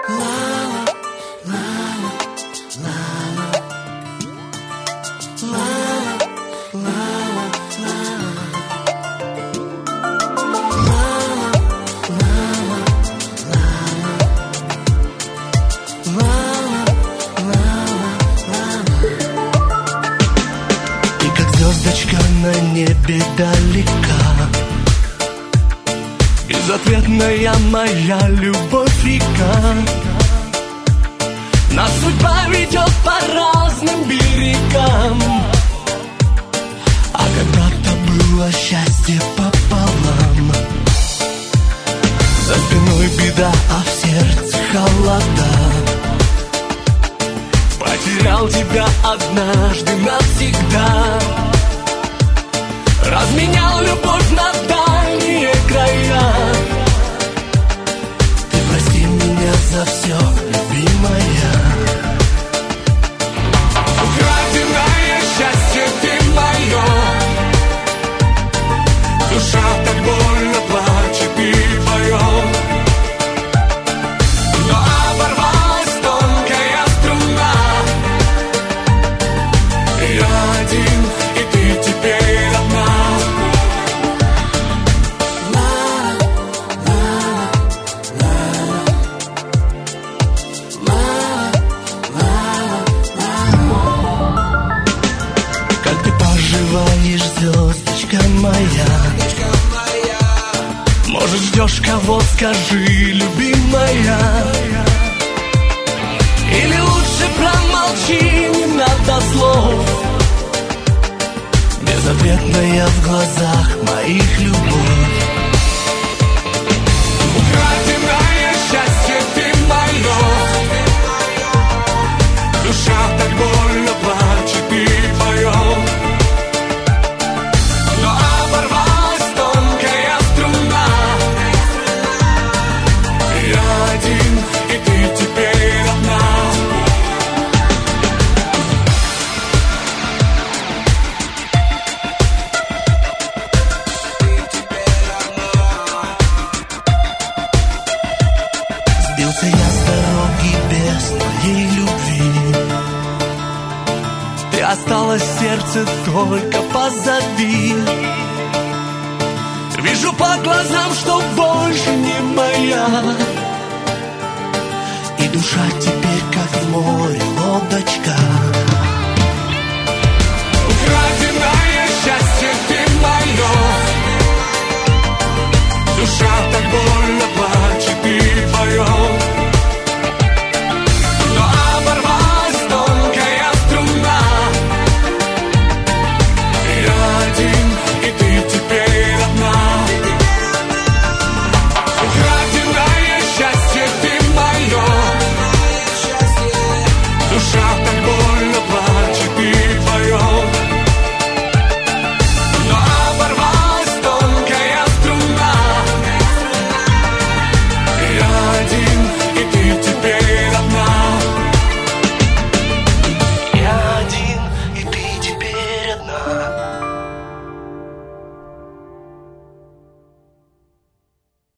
Звездочка на небе далека, безответная моя любовь река. Нас судьба ведет по разным берегам, а когда-то было счастье пополам. За спиной беда, а в сердце холода. Потерял тебя однажды навсегда. Разменял любовь на дальние края. Ты прости меня за все, любимая. Украденное счастье ты мое. Душа так больно плачет и поет. Но оборвалась тонкая струна. Я один, и ты теперь одна. Как ты поживаешь, звездочка моя? Может, ждешь кого, скажи, любимая. Или лучше промолчи, не надо слов. Безответная в глазах моих любовь. Украденное счастье ты мое. Душа так больно плачет и поет. Но оборвалась тонкая струна. Я один, и ты теперь одна. Сбился я с дороги без твоей любви. Ты осталась в сердце только позади. Вижу по глазам, что больше не моя. И душа теперь как в море лодочка.